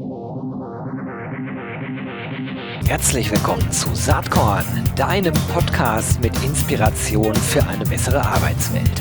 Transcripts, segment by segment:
Herzlich willkommen zu Saatkorn, deinem Podcast mit Inspiration für eine bessere Arbeitswelt.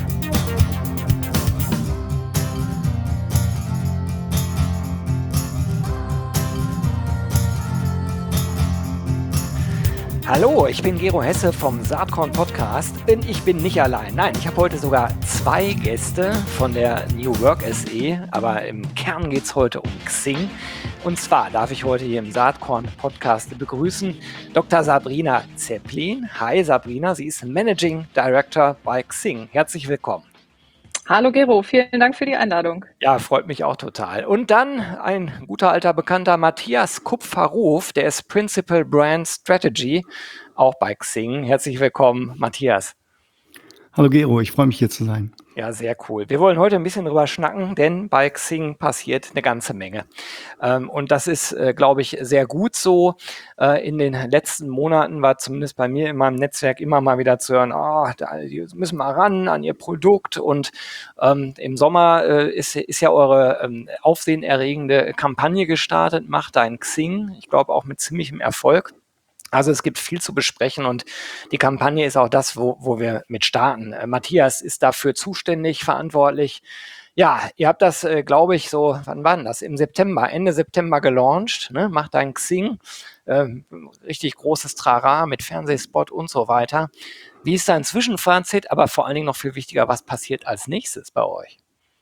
Hallo, ich bin Gero Hesse vom Saatkorn Podcast, denn ich bin nicht allein. Nein, ich habe heute sogar 2 Gäste von der New Work SE, aber im Kern geht es heute um Xing. Und zwar darf ich heute hier im Saatkorn Podcast begrüßen Dr. Sabrina Zepplin. Hi Sabrina, sie ist Managing Director bei Xing. Herzlich willkommen. Hallo Gero, vielen Dank für die Einladung. Ja, freut mich auch total. Und dann ein guter alter Bekannter, Matthias Kupferruf, der ist Principal Brand Strategy, auch bei Xing. Herzlich willkommen, Matthias. Hallo Gero, ich freue mich hier zu sein. Ja, sehr cool. Wir wollen heute ein bisschen drüber schnacken, denn bei Xing passiert eine ganze Menge. Und das ist, glaube ich, sehr gut so. In den letzten Monaten war zumindest bei mir in meinem Netzwerk immer mal wieder zu hören, die müssen mal ran an ihr Produkt. Und im Sommer ist ja eure aufsehenerregende Kampagne gestartet, Mach dein Xing. Ich glaube auch mit ziemlichem Erfolg. Also es gibt viel zu besprechen und die Kampagne ist auch das, wo wir mit starten. Matthias ist dafür zuständig, verantwortlich. Ja, ihr habt das, glaube ich, so, wann war denn das? Im September, Ende September gelauncht, ne? Mach dein Xing. Richtig großes Trara mit Fernsehspot und so weiter. Wie ist dein Zwischenfazit? Aber vor allen Dingen noch viel wichtiger, was passiert als nächstes bei euch?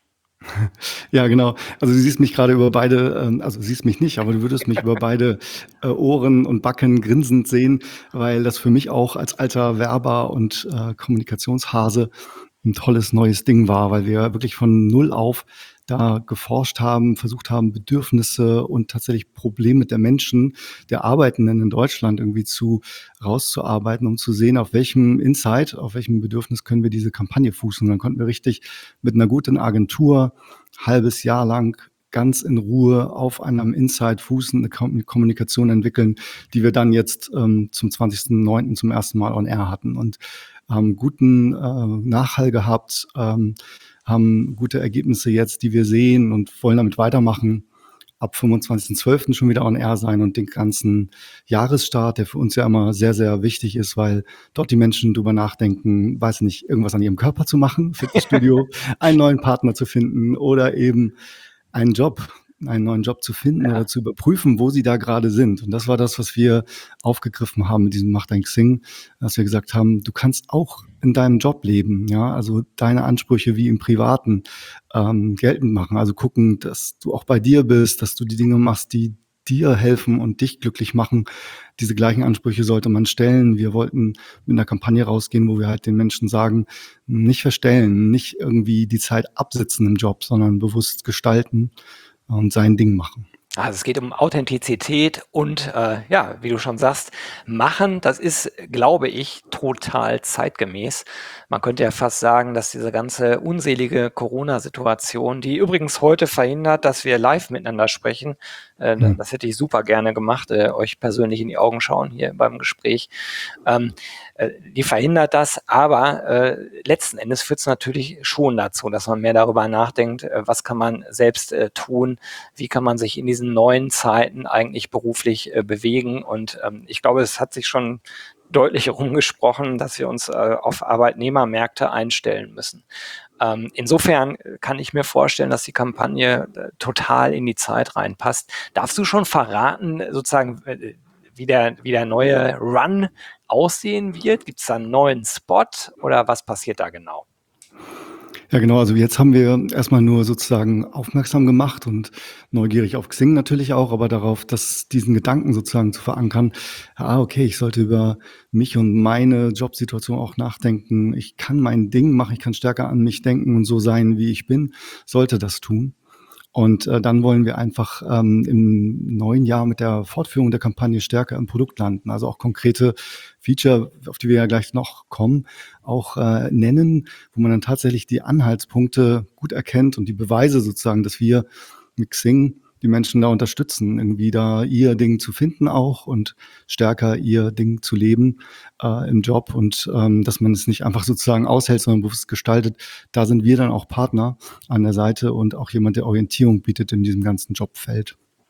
Ja, genau. Also du siehst mich gerade über beide, also siehst mich nicht, aber du würdest mich über beide Ohren und Backen grinsend sehen, weil das für mich auch als alter Werber und Kommunikationshase ein tolles neues Ding war, weil wir wirklich von null auf da geforscht haben, versucht haben, Bedürfnisse und tatsächlich Probleme der Menschen, der Arbeitenden in Deutschland irgendwie rauszuarbeiten, um zu sehen, auf welchem Insight, auf welchem Bedürfnis können wir diese Kampagne fußen. Und dann konnten wir richtig mit einer guten Agentur halbes Jahr lang ganz in Ruhe auf einem Insight fußen, eine Kommunikation entwickeln, die wir dann jetzt zum 20.09. zum ersten Mal on Air hatten und haben guten Nachhall gehabt, haben gute Ergebnisse jetzt, die wir sehen und wollen damit weitermachen. Ab 25.12. schon wieder on Air sein und den ganzen Jahresstart, der für uns ja immer sehr, sehr wichtig ist, weil dort die Menschen drüber nachdenken, weiß nicht, irgendwas an ihrem Körper zu machen, Fitnessstudio, einen neuen Partner zu finden oder eben einen neuen Job zu finden oder zu überprüfen, wo sie da gerade sind. Und das war das, was wir aufgegriffen haben mit diesem Mach dein Xing, dass wir gesagt haben, du kannst auch in deinem Job leben, ja, also deine Ansprüche wie im Privaten geltend machen. Also gucken, dass du auch bei dir bist, dass du die Dinge machst, die dir helfen und dich glücklich machen. Diese gleichen Ansprüche sollte man stellen. Wir wollten mit einer Kampagne rausgehen, wo wir halt den Menschen sagen, nicht verstellen, nicht irgendwie die Zeit absitzen im Job, sondern bewusst gestalten und sein Ding machen. Also es geht um Authentizität und wie du schon sagst, machen, das ist, glaube ich, total zeitgemäß. Man könnte ja fast sagen, dass diese ganze unselige Corona-Situation, die übrigens heute verhindert, dass wir live miteinander sprechen, das hätte ich super gerne gemacht, euch persönlich in die Augen schauen hier beim Gespräch, die verhindert das, aber letzten Endes führt es natürlich schon dazu, dass man mehr darüber nachdenkt, was kann man selbst tun, wie kann man sich in diesen neuen Zeiten eigentlich beruflich bewegen und ich glaube, es hat sich schon deutlich rumgesprochen, dass wir uns auf Arbeitnehmermärkte einstellen müssen. Insofern kann ich mir vorstellen, dass die Kampagne total in die Zeit reinpasst. Darfst du schon verraten, sozusagen, wie der neue Run aussehen wird? Gibt es da einen neuen Spot oder was passiert da genau? Ja, genau. Also jetzt haben wir erstmal nur sozusagen aufmerksam gemacht und neugierig auf Xing natürlich auch, aber darauf, dass diesen Gedanken sozusagen zu verankern, okay, ich sollte über mich und meine Jobsituation auch nachdenken. Ich kann mein Ding machen, ich kann stärker an mich denken und so sein, wie ich bin, sollte das tun. Und dann wollen wir einfach im neuen Jahr mit der Fortführung der Kampagne stärker im Produkt landen. Also auch konkrete Feature, auf die wir ja gleich noch kommen, auch nennen, wo man dann tatsächlich die Anhaltspunkte gut erkennt und die Beweise sozusagen, dass wir mit Xing die Menschen da unterstützen, irgendwie da ihr Ding zu finden auch und stärker ihr Ding zu leben im Job und dass man es nicht einfach sozusagen aushält, sondern bewusst gestaltet. Da sind wir dann auch Partner an der Seite und auch jemand, der Orientierung bietet in diesem ganzen Jobfeld.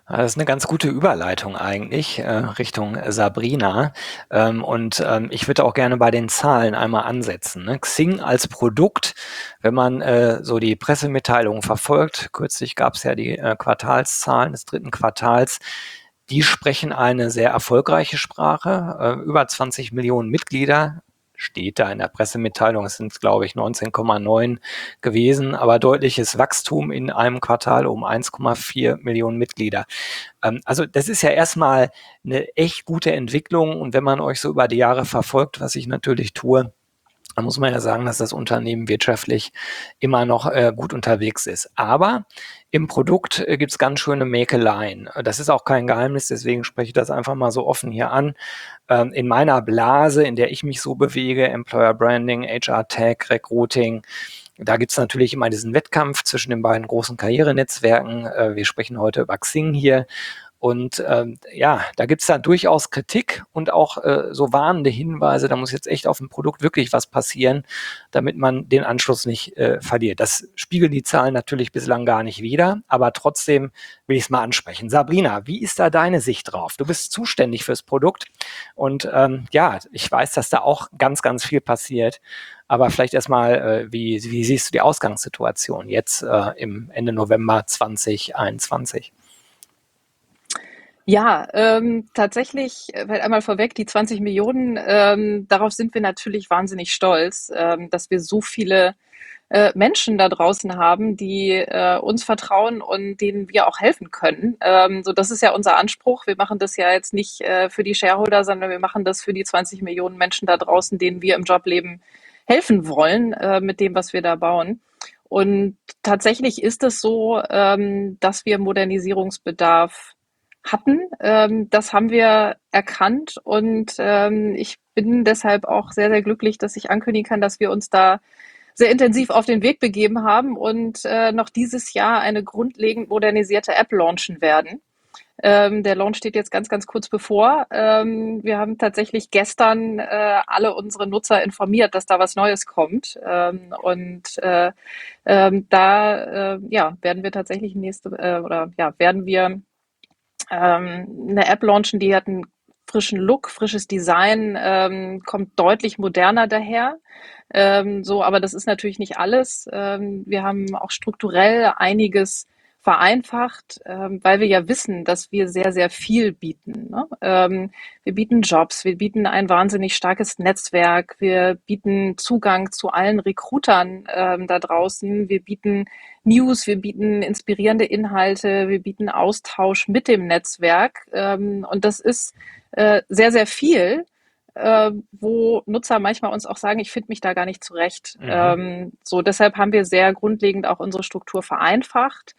Das ist eine ganz gute Überleitung eigentlich Richtung Sabrina. Ich würde auch gerne bei den Zahlen einmal ansetzen. Ne? Xing als Produkt, wenn man so die Pressemitteilungen verfolgt, kürzlich gab es ja die Quartalszahlen des dritten Quartals, die sprechen eine sehr erfolgreiche Sprache, über 20 Millionen Mitglieder, steht da in der Pressemitteilung, es sind, glaube ich, 19,9 gewesen, aber deutliches Wachstum in einem Quartal um 1,4 Millionen Mitglieder. Also das ist ja erstmal eine echt gute Entwicklung und wenn man euch so über die Jahre verfolgt, was ich natürlich tue, dann muss man ja sagen, dass das Unternehmen wirtschaftlich immer noch gut unterwegs ist. Aber im Produkt gibt es ganz schöne Mäkeleien. Das ist auch kein Geheimnis, deswegen spreche ich das einfach mal so offen hier an. In meiner Blase, in der ich mich so bewege, Employer Branding, HR Tech, Recruiting, da gibt es natürlich immer diesen Wettkampf zwischen den beiden großen Karrierenetzwerken. Wir sprechen heute über Xing hier. Und ja, da gibt es dann durchaus Kritik und auch so warnende Hinweise, da muss jetzt echt auf dem Produkt wirklich was passieren, damit man den Anschluss nicht verliert. Das spiegeln die Zahlen natürlich bislang gar nicht wider, aber trotzdem will ich es mal ansprechen. Sabrina, wie ist da deine Sicht drauf? Du bist zuständig fürs Produkt und ja, ich weiß, dass da auch ganz, ganz viel passiert. Aber vielleicht erstmal, wie siehst du die Ausgangssituation jetzt im Ende November 2021? Ja, tatsächlich, weil einmal vorweg, die 20 Millionen, darauf sind wir natürlich wahnsinnig stolz, dass wir so viele Menschen da draußen haben, die uns vertrauen und denen wir auch helfen können. So, das ist ja unser Anspruch. Wir machen das ja jetzt nicht für die Shareholder, sondern wir machen das für die 20 Millionen Menschen da draußen, denen wir im Jobleben helfen wollen mit dem, was wir da bauen. Und tatsächlich ist es so, dass wir Modernisierungsbedarf hatten. Das haben wir erkannt und ich bin deshalb auch sehr, sehr glücklich, dass ich ankündigen kann, dass wir uns da sehr intensiv auf den Weg begeben haben und noch dieses Jahr eine grundlegend modernisierte App launchen werden. Der Launch steht jetzt ganz, ganz kurz bevor. Wir haben tatsächlich gestern alle unsere Nutzer informiert, dass da was Neues kommt. Ja, werden wir tatsächlich werden wir eine App launchen, die hat einen frischen Look, frisches Design, kommt deutlich moderner daher. Aber das ist natürlich nicht alles. Wir haben auch strukturell einiges vereinfacht, weil wir ja wissen, dass wir sehr, sehr viel bieten. Ne? Wir bieten Jobs, wir bieten ein wahnsinnig starkes Netzwerk, wir bieten Zugang zu allen Recruitern da draußen, wir bieten News, wir bieten inspirierende Inhalte, wir bieten Austausch mit dem Netzwerk. Und das ist sehr, sehr viel, wo Nutzer manchmal uns auch sagen, ich finde mich da gar nicht zurecht. Deshalb haben wir sehr grundlegend auch unsere Struktur vereinfacht.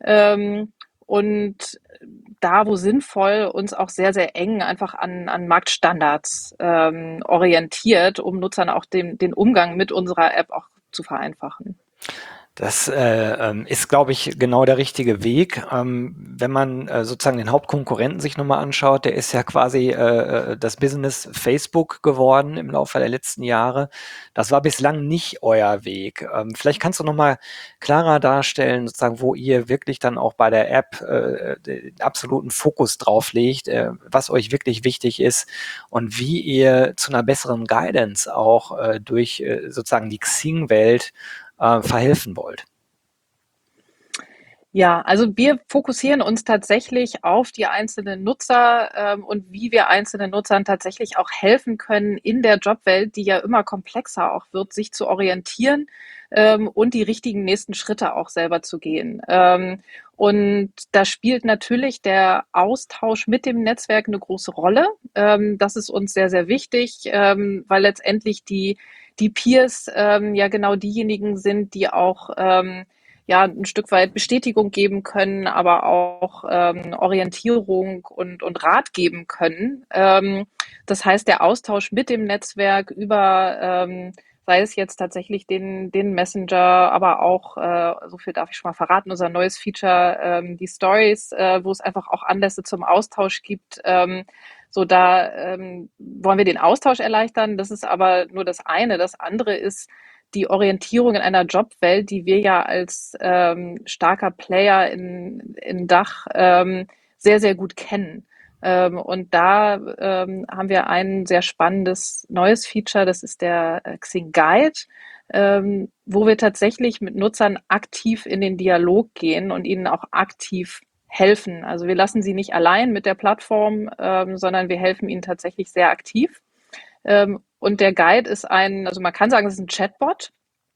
Und da, wo sinnvoll, uns auch sehr, sehr eng einfach an Marktstandards orientiert, um Nutzern auch den Umgang mit unserer App auch zu vereinfachen. Das ist, glaube ich, genau der richtige Weg. Wenn man sozusagen den Hauptkonkurrenten sich nochmal anschaut, der ist ja quasi das Business Facebook geworden im Laufe der letzten Jahre. Das war bislang nicht euer Weg. Vielleicht kannst du nochmal klarer darstellen, sozusagen, wo ihr wirklich dann auch bei der App den absoluten Fokus drauf legt, was euch wirklich wichtig ist und wie ihr zu einer besseren Guidance auch durch sozusagen die Xing-Welt verhelfen wollt. Ja, also wir fokussieren uns tatsächlich auf die einzelnen Nutzer und wie wir einzelnen Nutzern tatsächlich auch helfen können in der Jobwelt, die ja immer komplexer auch wird, sich zu orientieren und die richtigen nächsten Schritte auch selber zu gehen. Und da spielt natürlich der Austausch mit dem Netzwerk eine große Rolle. Das ist uns sehr, sehr wichtig, weil letztendlich die Peers ja genau diejenigen sind, die auch ja, ein Stück weit Bestätigung geben können, aber auch Orientierung und Rat geben können. Das heißt, der Austausch mit dem Netzwerk über, sei es jetzt tatsächlich den Messenger, aber auch, so viel darf ich schon mal verraten, unser neues Feature, die Stories, wo es einfach auch Anlässe zum Austausch gibt. Wollen wir den Austausch erleichtern. Das ist aber nur das eine. Das andere ist, die Orientierung in einer Jobwelt, die wir ja als starker Player in Dach sehr, sehr gut kennen. Und da haben wir ein sehr spannendes neues Feature, das ist der Xing Guide, wo wir tatsächlich mit Nutzern aktiv in den Dialog gehen und ihnen auch aktiv helfen. Also wir lassen sie nicht allein mit der Plattform, sondern wir helfen ihnen tatsächlich sehr aktiv. Und der Guide ist also man kann sagen, es ist ein Chatbot,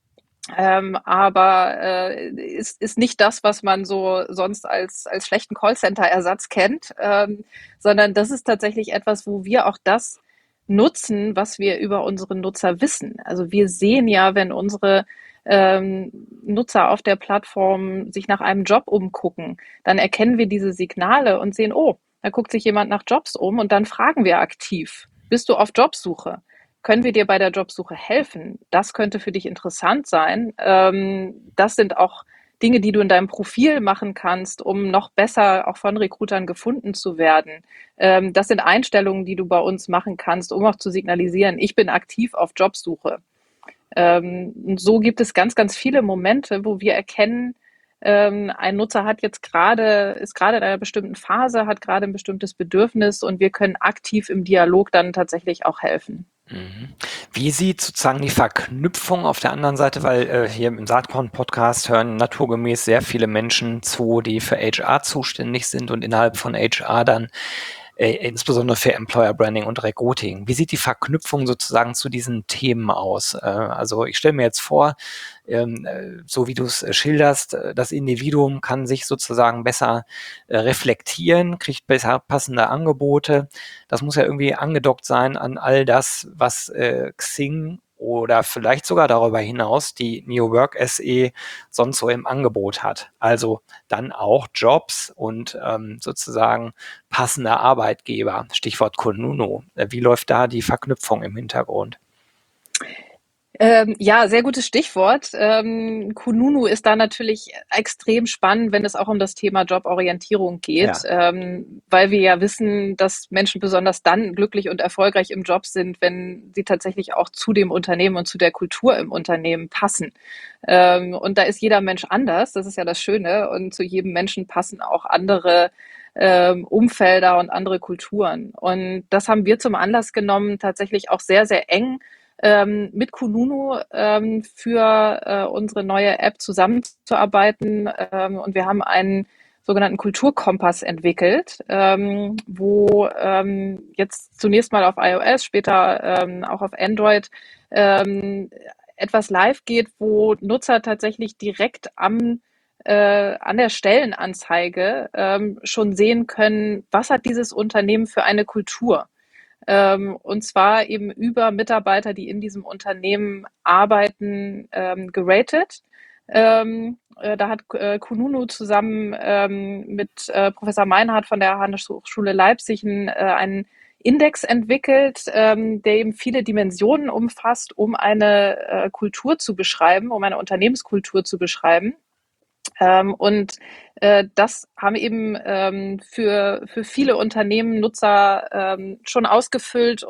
aber ist nicht das, was man so sonst als schlechten Callcenter-Ersatz kennt, sondern das ist tatsächlich etwas, wo wir auch das nutzen, was wir über unsere Nutzer wissen. Also wir sehen ja, wenn unsere Nutzer auf der Plattform sich nach einem Job umgucken, dann erkennen wir diese Signale und sehen, oh, da guckt sich jemand nach Jobs um und dann fragen wir aktiv, bist du auf Jobsuche? Können wir dir bei der Jobsuche helfen? Das könnte für dich interessant sein. Das sind auch Dinge, die du in deinem Profil machen kannst, um noch besser auch von Recruitern gefunden zu werden. Das sind Einstellungen, die du bei uns machen kannst, um auch zu signalisieren, ich bin aktiv auf Jobsuche. Und so gibt es ganz, ganz viele Momente, wo wir erkennen, ein Nutzer ist gerade in einer bestimmten Phase, hat gerade ein bestimmtes Bedürfnis und wir können aktiv im Dialog dann tatsächlich auch helfen. Mhm. Wie sieht sozusagen die Verknüpfung auf der anderen Seite, weil hier im Saatkorn-Podcast hören naturgemäß sehr viele Menschen zu, die für HR zuständig sind und innerhalb von HR dann insbesondere für Employer Branding und Recruiting. Wie sieht die Verknüpfung sozusagen zu diesen Themen aus? Also ich stelle mir jetzt vor, so wie du es schilderst, das Individuum kann sich sozusagen besser reflektieren, kriegt besser passende Angebote. Das muss ja irgendwie angedockt sein an all das, was Xing oder vielleicht sogar darüber hinaus die New Work SE sonst so im Angebot hat. Also dann auch Jobs und sozusagen passende Arbeitgeber. Stichwort Kununu. Wie läuft da die Verknüpfung im Hintergrund? Ja, sehr gutes Stichwort. Kununu ist da natürlich extrem spannend, wenn es auch um das Thema Joborientierung geht, Ja. weil wir ja wissen, dass Menschen besonders dann glücklich und erfolgreich im Job sind, wenn sie tatsächlich auch zu dem Unternehmen und zu der Kultur im Unternehmen passen. Und da ist jeder Mensch anders, das ist ja das Schöne, und zu jedem Menschen passen auch andere Umfelder und andere Kulturen. Und das haben wir zum Anlass genommen, tatsächlich auch sehr, sehr eng mit Kununu für unsere neue App zusammenzuarbeiten. Und wir haben einen sogenannten Kulturkompass entwickelt, wo jetzt zunächst mal auf iOS, später auch auf Android etwas live geht, wo Nutzer tatsächlich direkt an der Stellenanzeige schon sehen können, was hat dieses Unternehmen für eine Kultur. Und zwar eben über Mitarbeiter, die in diesem Unternehmen arbeiten, geratet. Da hat Kununu zusammen mit Professor Meinhardt von der Handelshochschule Leipzig einen Index entwickelt, der eben viele Dimensionen umfasst, um eine Kultur zu beschreiben, um eine Unternehmenskultur zu beschreiben. Und das haben eben für viele Unternehmen Nutzer schon ausgefüllt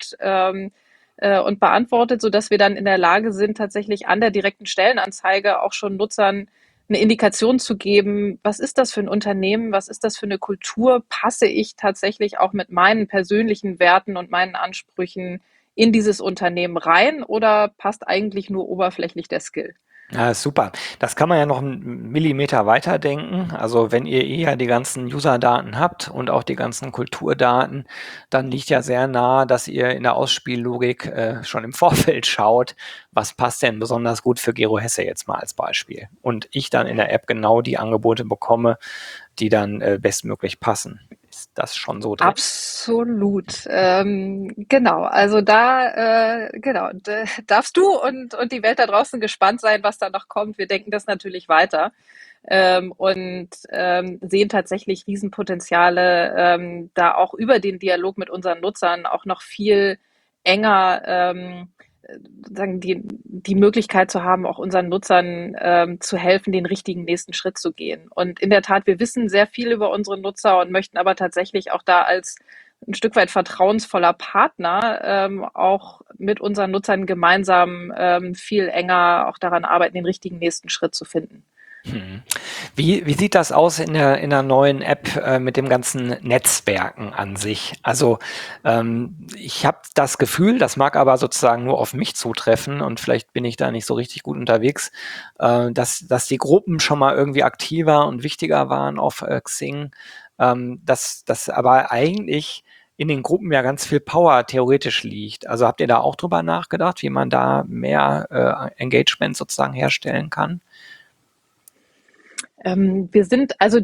und beantwortet, sodass wir dann in der Lage sind, tatsächlich an der direkten Stellenanzeige auch schon Nutzern eine Indikation zu geben, was ist das für ein Unternehmen, was ist das für eine Kultur, passe ich tatsächlich auch mit meinen persönlichen Werten und meinen Ansprüchen in dieses Unternehmen rein oder passt eigentlich nur oberflächlich der Skill? Ja, super. Das kann man ja noch einen Millimeter weiterdenken. Also wenn ihr ja die ganzen User-Daten habt und auch die ganzen Kulturdaten, dann liegt ja sehr nahe, dass ihr in der Ausspiellogik schon im Vorfeld schaut, was passt denn besonders gut für Gero Hesse jetzt mal als Beispiel. Und ich dann in der App genau die Angebote bekomme, die dann bestmöglich passen. Ist das schon so drin? Absolut. Genau. Also genau, darfst du und die Welt da draußen gespannt sein, was da noch kommt. Wir denken das natürlich weiter. Und sehen tatsächlich Riesenpotenziale, da auch über den Dialog mit unseren Nutzern auch noch viel enger sagen die Möglichkeit zu haben, auch unseren Nutzern zu helfen, den richtigen nächsten Schritt zu gehen. Und in der Tat, wir wissen sehr viel über unsere Nutzer und möchten aber tatsächlich auch da als ein Stück weit vertrauensvoller Partner auch mit unseren Nutzern gemeinsam viel enger auch daran arbeiten, den richtigen nächsten Schritt zu finden. Mhm. Wie sieht das aus in der neuen App mit dem ganzen Netzwerken an sich? Also ich habe das Gefühl, das mag aber sozusagen nur auf mich zutreffen und vielleicht bin ich da nicht so richtig gut unterwegs, dass die Gruppen schon mal irgendwie aktiver und wichtiger waren auf Xing, dass aber eigentlich in den Gruppen ja ganz viel Power theoretisch liegt. Also habt ihr da auch drüber nachgedacht, wie man da mehr Engagement sozusagen herstellen kann? Wir sind also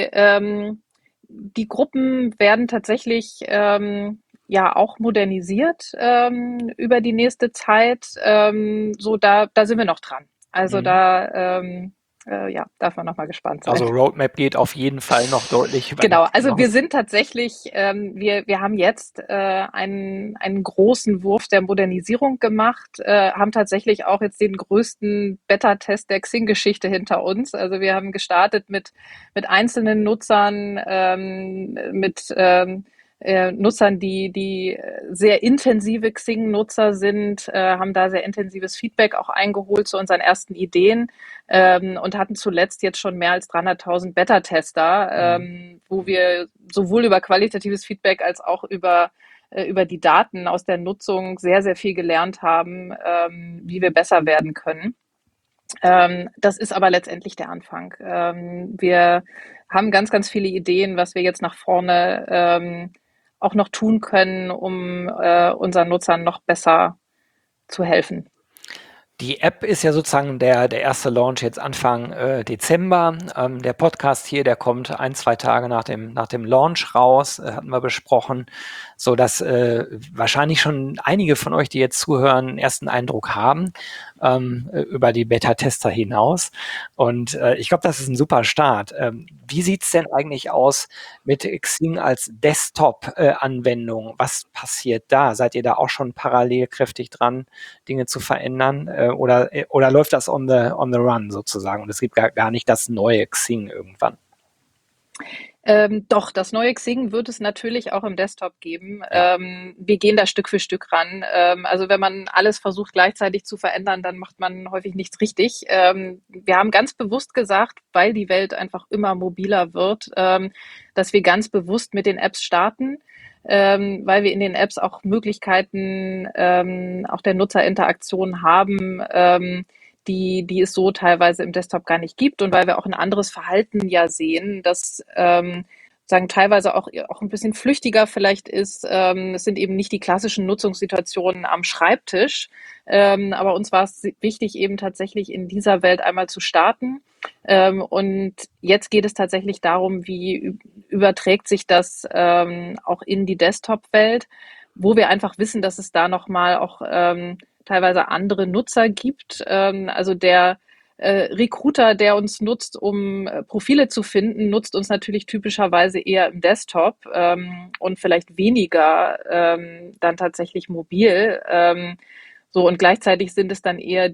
die Gruppen werden tatsächlich ja auch modernisiert über die nächste Zeit. So da sind wir noch dran. Also Mhm. ja, darf man noch mal gespannt sein. Also Roadmap geht auf jeden Fall noch deutlich über Genau, X also wir hinaus. sind tatsächlich, wir haben jetzt einen großen Wurf der Modernisierung gemacht, haben tatsächlich auch jetzt den größten Beta-Test der Xing-Geschichte hinter uns. Also wir haben gestartet mit einzelnen Nutzern, mit Nutzern, die sehr intensive Xing-Nutzer sind, haben da sehr intensives Feedback auch eingeholt zu unseren ersten Ideen und hatten zuletzt jetzt schon mehr als 300.000 Beta-Tester, Mhm. wo wir sowohl über qualitatives Feedback als auch über die Daten aus der Nutzung sehr, sehr viel gelernt haben, wie wir besser werden können. Das ist aber letztendlich der Anfang. Wir haben ganz, ganz viele Ideen, was wir jetzt nach vorne auch noch tun können, um unseren Nutzern noch besser zu helfen. Die App ist ja sozusagen der erste Launch jetzt Anfang Dezember. Der Podcast hier, der kommt ein, zwei Tage nach dem Launch raus, hatten wir besprochen, so dass wahrscheinlich schon einige von euch, die jetzt zuhören, einen ersten Eindruck haben über die Beta-Tester hinaus. Und ich glaube, das ist ein super Start. Wie sieht's denn eigentlich aus mit Xing als Desktop-Anwendung? Was passiert da? Seid ihr da auch schon parallel kräftig dran, Dinge zu verändern? Oder läuft das on the run sozusagen und es gibt gar nicht das neue Xing irgendwann? Doch, das neue Xing wird es natürlich auch im Desktop geben. Ja. Wir gehen da Stück für Stück ran. Also wenn man alles versucht gleichzeitig zu verändern, dann macht man häufig nichts richtig. Wir haben ganz bewusst gesagt, weil die Welt einfach immer mobiler wird, dass wir ganz bewusst mit den Apps starten, weil wir in den Apps auch Möglichkeiten auch der Nutzerinteraktion haben, die es so teilweise im Desktop gar nicht gibt und weil wir auch ein anderes Verhalten ja sehen, das sagen teilweise auch ein bisschen flüchtiger vielleicht ist. Es sind eben nicht die klassischen Nutzungssituationen am Schreibtisch, aber uns war es wichtig, eben tatsächlich in dieser Welt einmal zu starten. Und jetzt geht es tatsächlich darum, wie überträgt sich das auch in die Desktop-Welt, wo wir einfach wissen, dass es da nochmal auch teilweise andere Nutzer gibt. Also der Recruiter, der uns nutzt, um Profile zu finden, nutzt uns natürlich typischerweise eher im Desktop und vielleicht weniger dann tatsächlich mobil. So und gleichzeitig sind es dann eher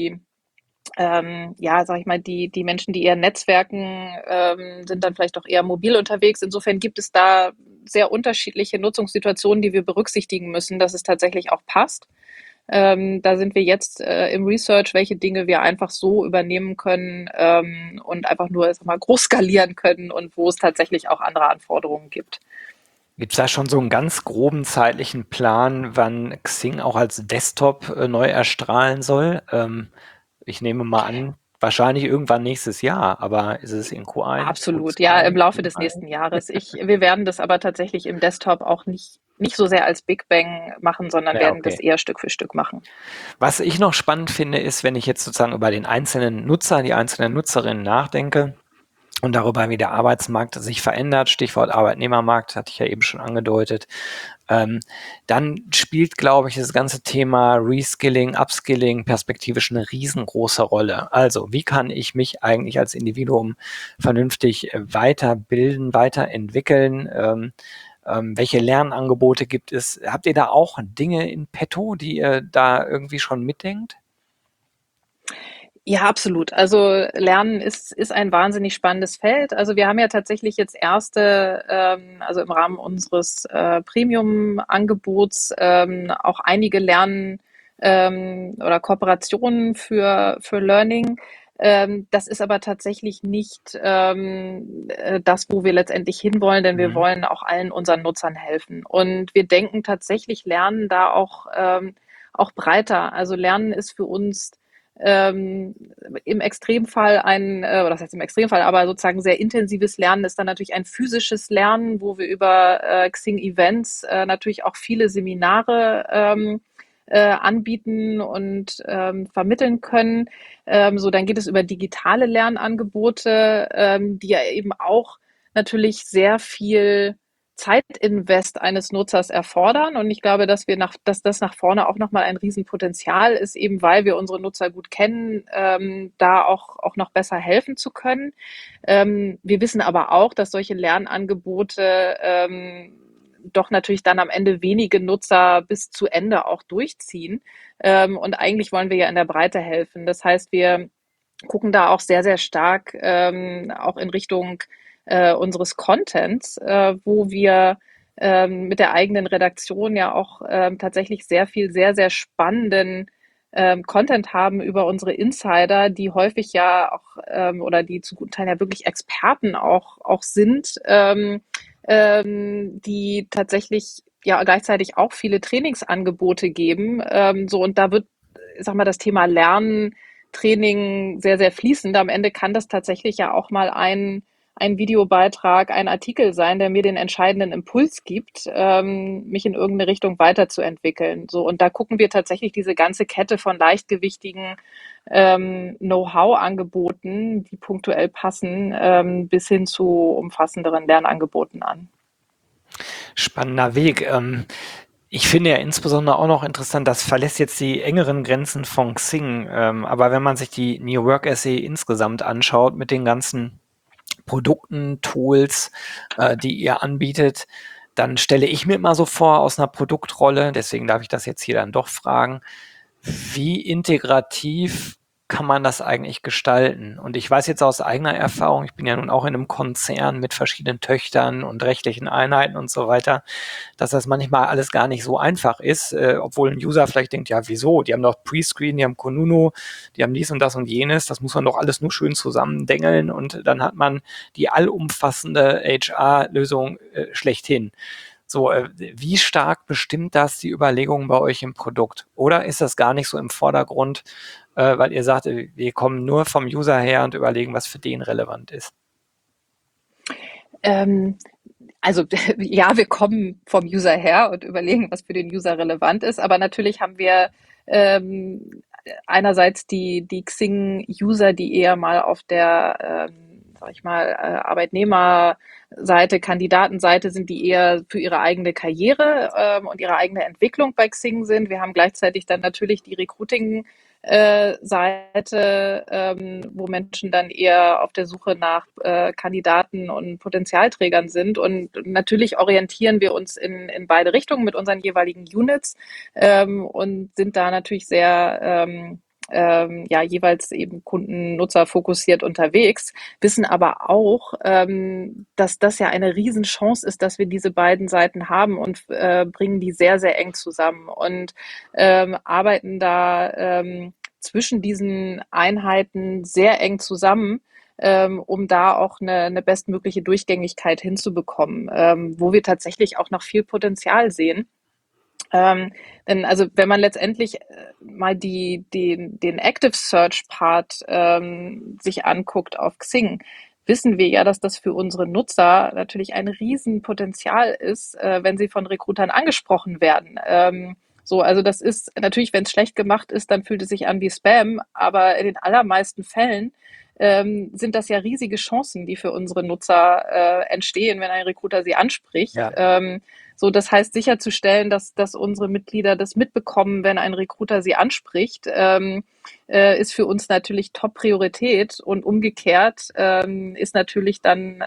ja, sag ich mal, die Menschen, die eher netzwerken, sind dann vielleicht auch eher mobil unterwegs. Insofern gibt es da sehr unterschiedliche Nutzungssituationen, die wir berücksichtigen müssen, dass es tatsächlich auch passt. Da sind wir jetzt im Research, welche Dinge wir einfach so übernehmen können und einfach nur sag mal, groß skalieren können und wo es tatsächlich auch andere Anforderungen gibt. Gibt es da schon so einen ganz groben zeitlichen Plan, wann Xing auch als Desktop neu erstrahlen soll? Ich nehme mal an, wahrscheinlich irgendwann nächstes Jahr, aber ist es in Q1, Absolut, ja, im Q2, Laufe des Q3? nächsten Jahres. Wir werden das aber tatsächlich im Desktop auch nicht so sehr als Big Bang machen, sondern Ja, werden das okay. eher Stück für Stück machen. Was ich noch spannend finde, ist, wenn ich jetzt sozusagen über den einzelnen Nutzer, die einzelnen Nutzerinnen nachdenke und darüber, wie der Arbeitsmarkt sich verändert, Stichwort Arbeitnehmermarkt, hatte ich ja eben schon angedeutet, dann spielt, glaube ich, das ganze Thema Reskilling, Upskilling perspektivisch eine riesengroße Rolle. Also, wie kann ich mich eigentlich als Individuum vernünftig weiterbilden, weiterentwickeln? Welche Lernangebote gibt es? Habt ihr da auch Dinge in petto, die ihr da irgendwie schon mitdenkt? Ja, absolut. Also Lernen ist ein wahnsinnig spannendes Feld. Also wir haben ja tatsächlich jetzt also im Rahmen unseres Premium-Angebots auch einige Lernen oder Kooperationen für Learning. Das ist aber tatsächlich nicht das, wo wir letztendlich hinwollen, denn wir wollen auch allen unseren Nutzern helfen. Und wir denken tatsächlich Lernen da auch breiter. Also Lernen ist für uns ähm, im Extremfall oder das heißt im Extremfall, aber sozusagen sehr intensives Lernen ist dann natürlich ein physisches Lernen, wo wir über Xing Events natürlich auch viele Seminare anbieten und vermitteln können. So, dann geht es über digitale Lernangebote, die ja eben auch natürlich sehr viel Zeitinvest eines Nutzers erfordern. Und ich glaube, dass das nach vorne auch nochmal ein Riesenpotenzial ist, eben weil wir unsere Nutzer gut kennen, da auch noch besser helfen zu können. Wir wissen aber auch, dass solche Lernangebote doch natürlich dann am Ende wenige Nutzer bis zu Ende auch durchziehen. Und eigentlich wollen wir ja in der Breite helfen. Das heißt, wir gucken da auch sehr, sehr stark auch in Richtung unseres Contents, wo wir mit der eigenen Redaktion ja auch tatsächlich sehr viel, sehr, sehr spannenden Content haben über unsere Insider, die häufig ja auch oder die zu guten Teilen ja wirklich Experten auch sind, die tatsächlich ja gleichzeitig auch viele Trainingsangebote geben. So und da wird, ich sag mal, das Thema Lernen, Training sehr, sehr fließend. Am Ende kann das tatsächlich ja auch mal ein Videobeitrag, ein Artikel sein, der mir den entscheidenden Impuls gibt, mich in irgendeine Richtung weiterzuentwickeln. So, und da gucken wir tatsächlich diese ganze Kette von leichtgewichtigen Know-how-Angeboten, die punktuell passen, bis hin zu umfassenderen Lernangeboten an. Spannender Weg. Ich finde ja insbesondere auch noch interessant, das verlässt jetzt die engeren Grenzen von Xing, aber wenn man sich die New Work SE insgesamt anschaut mit den ganzen Produkten, Tools, die ihr anbietet, dann stelle ich mir immer so vor aus einer Produktrolle, deswegen darf ich das jetzt hier dann doch fragen, wie integrativ kann man das eigentlich gestalten? Und ich weiß jetzt aus eigener Erfahrung, ich bin ja nun auch in einem Konzern mit verschiedenen Töchtern und rechtlichen Einheiten und so weiter, dass das manchmal alles gar nicht so einfach ist, obwohl ein User vielleicht denkt, ja, wieso? Die haben doch Prescreen, die haben Kununu, die haben dies und jenes, das muss man doch alles nur schön zusammendengeln und dann hat man die allumfassende HR-Lösung schlechthin. So, wie stark bestimmt das die Überlegungen bei euch im Produkt? Oder ist das gar nicht so im Vordergrund, weil ihr sagt, wir kommen nur vom User her und überlegen, was für den relevant ist? Ähm, also ja, wir kommen vom User her und überlegen, was für den User relevant ist, aber natürlich haben wir einerseits die Xing-User, die eher mal auf der, sag ich mal, Arbeitnehmerseite, Kandidatenseite sind, die eher für ihre eigene Karriere und ihre eigene Entwicklung bei Xing sind. Wir haben gleichzeitig dann natürlich die Recruiting Seite, wo Menschen dann eher auf der Suche nach Kandidaten und Potenzialträgern sind. Und natürlich orientieren wir uns in beide Richtungen mit unseren jeweiligen Units und sind da natürlich sehr ja, jeweils eben Kunden-Nutzer fokussiert unterwegs, wissen aber auch, dass das ja eine Riesenchance ist, dass wir diese beiden Seiten haben und bringen die sehr, sehr eng zusammen und arbeiten da zwischen diesen Einheiten sehr eng zusammen, um da auch eine bestmögliche Durchgängigkeit hinzubekommen, wo wir tatsächlich auch noch viel Potenzial sehen. Denn also wenn man letztendlich mal den Active Search Part sich anguckt auf Xing, wissen wir ja, dass das für unsere Nutzer natürlich ein Riesenpotenzial ist, wenn sie von Recruitern angesprochen werden. So, also das ist natürlich, wenn es schlecht gemacht ist, dann fühlt es sich an wie Spam, aber in den allermeisten Fällen sind das ja riesige Chancen, die für unsere Nutzer entstehen, wenn ein Recruiter sie anspricht. Ja. So, das heißt sicherzustellen, dass unsere Mitglieder das mitbekommen, wenn ein Recruiter sie anspricht, ist für uns natürlich Top-Priorität und umgekehrt ist natürlich dann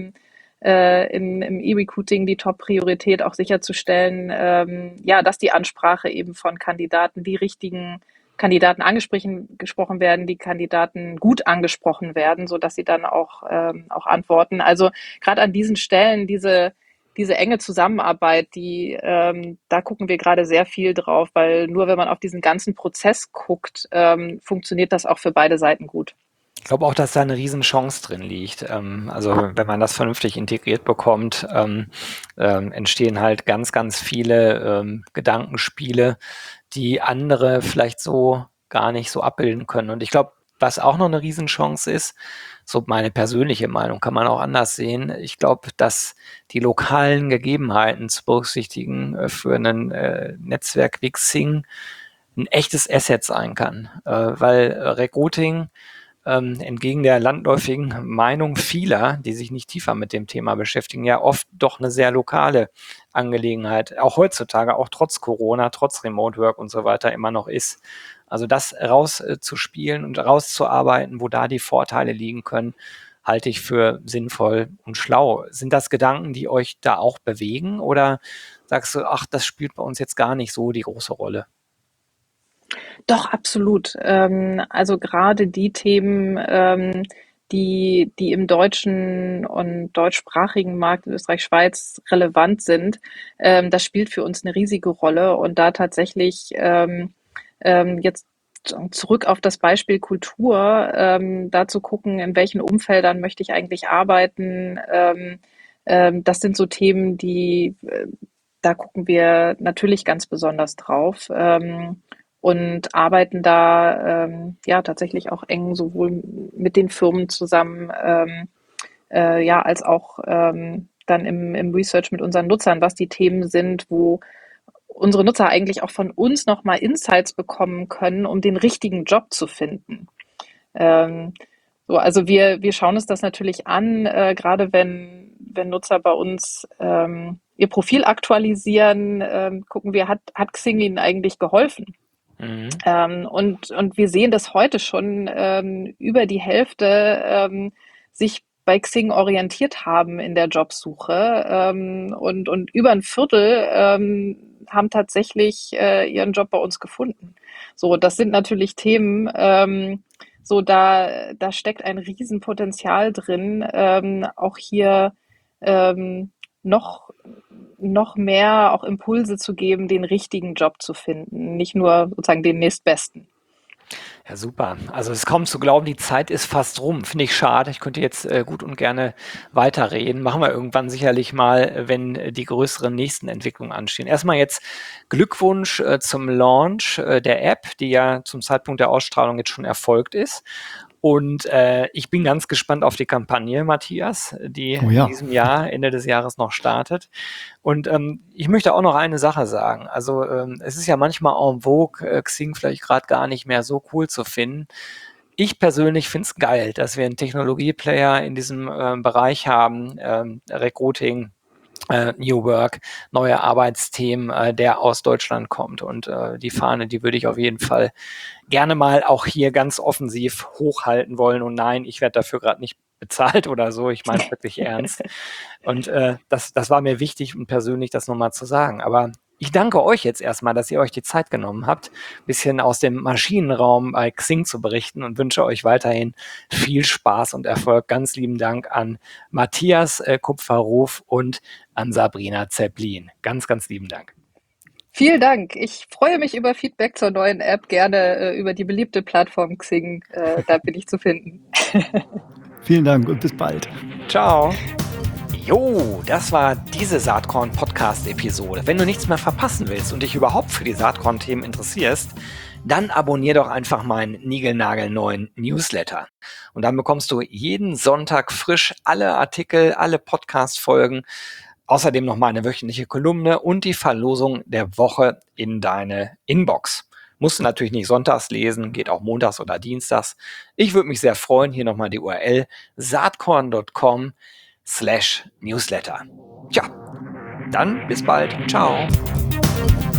im E-Recruiting die Top-Priorität auch sicherzustellen, ja, dass die Ansprache eben von Kandidaten, die richtigen Kandidaten gesprochen werden, die Kandidaten gut angesprochen werden, so dass sie dann auch antworten. Also gerade an diesen Stellen diese enge Zusammenarbeit, da gucken wir gerade sehr viel drauf, weil nur wenn man auf diesen ganzen Prozess guckt, funktioniert das auch für beide Seiten gut. Ich glaube auch, dass da eine Riesenchance drin liegt. Also wenn man das vernünftig integriert bekommt, entstehen halt ganz, ganz viele Gedankenspiele, die andere vielleicht so gar nicht so abbilden können. Und ich glaube, was auch noch eine Riesenchance ist, so meine persönliche Meinung, kann man auch anders sehen. Ich glaube, dass die lokalen Gegebenheiten zu berücksichtigen für ein Netzwerk wie Xing ein echtes Asset sein kann, weil Recruiting entgegen der landläufigen Meinung vieler, die sich nicht tiefer mit dem Thema beschäftigen, ja oft doch eine sehr lokale Angelegenheit, auch heutzutage, auch trotz Corona, trotz Remote Work und so weiter immer noch ist. Also das rauszuspielen und rauszuarbeiten, wo da die Vorteile liegen können, halte ich für sinnvoll und schlau. Sind das Gedanken, die euch da auch bewegen oder sagst du, ach, das spielt bei uns jetzt gar nicht so die große Rolle? Doch, absolut. Also gerade die Themen, die im deutschen und deutschsprachigen Markt in Österreich, Schweiz relevant sind, das spielt für uns eine riesige Rolle. Und da tatsächlich jetzt zurück auf das Beispiel Kultur, da zu gucken, in welchen Umfeldern möchte ich eigentlich arbeiten. Das sind so Themen, da gucken wir natürlich ganz besonders drauf. Und arbeiten da ja tatsächlich auch eng sowohl mit den Firmen zusammen, ja, als auch dann im Research mit unseren Nutzern, was die Themen sind, wo unsere Nutzer eigentlich auch von uns nochmal Insights bekommen können, um den richtigen Job zu finden. Ähm, so, also wir schauen uns das natürlich an, gerade wenn Nutzer bei uns ihr Profil aktualisieren, gucken wir, hat Xing ihnen eigentlich geholfen? Mhm. Und wir sehen das heute schon, über die Hälfte sich bei Xing orientiert haben in der Jobsuche, und über ein Viertel haben tatsächlich ihren Job bei uns gefunden. So, das sind natürlich Themen, so da steckt ein Riesenpotenzial drin, auch hier noch noch mehr auch Impulse zu geben, den richtigen Job zu finden, nicht nur sozusagen den nächstbesten. Ja, super. Also es ist kaum zu glauben, die Zeit ist fast rum. Finde ich schade. Ich könnte jetzt gut und gerne weiterreden. Machen wir irgendwann sicherlich mal, wenn die größeren nächsten Entwicklungen anstehen. Erstmal jetzt Glückwunsch zum Launch der App, die ja zum Zeitpunkt der Ausstrahlung jetzt schon erfolgt ist. Und ich bin ganz gespannt auf die Kampagne, Matthias, die Oh in ja. diesem Jahr, Ende des Jahres noch startet. Und ich möchte auch noch eine Sache sagen. Also es ist ja manchmal en vogue, Xing vielleicht gerade gar nicht mehr so cool zu finden. Ich persönlich finde es geil, dass wir einen Technologieplayer in diesem Bereich haben, Recruiting, New Work, neue Arbeitsthemen, der aus Deutschland kommt. Und die Fahne, die würde ich auf jeden Fall gerne mal auch hier ganz offensiv hochhalten wollen. Und nein, ich werde dafür gerade nicht bezahlt oder so. Ich meine es wirklich ernst. Und das war mir wichtig und persönlich, das nochmal zu sagen. Aber ich danke euch jetzt erstmal, dass ihr euch die Zeit genommen habt, ein bisschen aus dem Maschinenraum bei Xing zu berichten und wünsche euch weiterhin viel Spaß und Erfolg. Ganz lieben Dank an Matthias Kupferruf und an Sabrina Zepplin. Ganz, ganz lieben Dank. Vielen Dank. Ich freue mich über Feedback zur neuen App, gerne über die beliebte Plattform Xing. Da bin ich zu finden. Vielen Dank und bis bald. Ciao. Jo, das war diese Saatkorn-Podcast-Episode. Wenn du nichts mehr verpassen willst und dich überhaupt für die Saatkorn-Themen interessierst, dann abonnier doch einfach meinen niegelnagelneuen Newsletter. Und dann bekommst du jeden Sonntag frisch alle Artikel, alle Podcast-Folgen, außerdem noch meine wöchentliche Kolumne und die Verlosung der Woche in deine Inbox. Musst du natürlich nicht sonntags lesen, geht auch montags oder dienstags. Ich würde mich sehr freuen, hier nochmal die URL saatkorn.com/Newsletter. Tja, dann bis bald. Ciao.